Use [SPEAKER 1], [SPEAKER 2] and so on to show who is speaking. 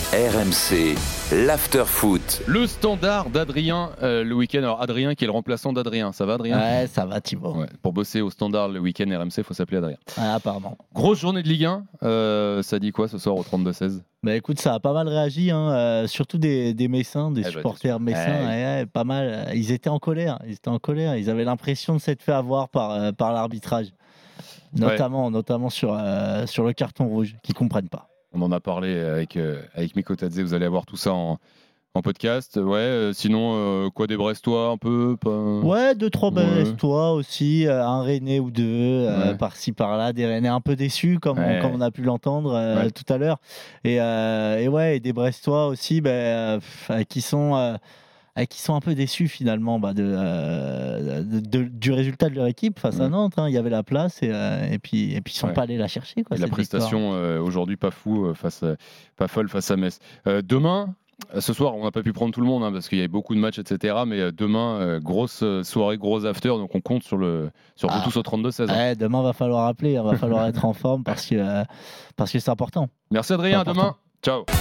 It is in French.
[SPEAKER 1] RMC, l'after-foot.
[SPEAKER 2] Le standard d'Adrien le week-end. Alors Adrien qui est le remplaçant d'Adrien. Ça va Adrien ?
[SPEAKER 3] Ouais, ça va Thibaut.
[SPEAKER 2] Ouais. Pour bosser au standard le week-end RMC, il faut s'appeler Adrien.
[SPEAKER 3] Ouais, apparemment.
[SPEAKER 2] Grosse journée de Ligue 1. Ça dit quoi ce soir au 32-16 ?
[SPEAKER 3] Bah écoute, ça a pas mal réagi, surtout des Messins, des supporters messins, pas mal. Ils étaient en colère. Ils avaient l'impression de s'être fait avoir par l'arbitrage, notamment sur le carton rouge, qu'ils comprennent pas.
[SPEAKER 2] On en a parlé avec Miko Tadze. Vous allez avoir tout ça en podcast. Sinon, quoi des Brestois un peu
[SPEAKER 3] Ouais, 2-3 Brestois aussi, un Rennais ou deux, par-ci par-là, des Rennais un peu déçus, comme on a pu l'entendre tout à l'heure. Et des Brestois aussi qui sont un peu déçus finalement du résultat de leur équipe face à Nantes. Il y avait la place et puis ils sont pas allés la chercher.
[SPEAKER 2] Et la prestation aujourd'hui pas folle face à Metz. Demain. Ce soir, on n'a pas pu prendre tout le monde parce qu'il y avait beaucoup de matchs, etc. Mais demain, grosse soirée, gros after. Donc on compte sur vous tous au 32-16.
[SPEAKER 3] Demain, va falloir appeler, va falloir être en forme parce que c'est important.
[SPEAKER 2] Merci Adrien, à demain. Ciao.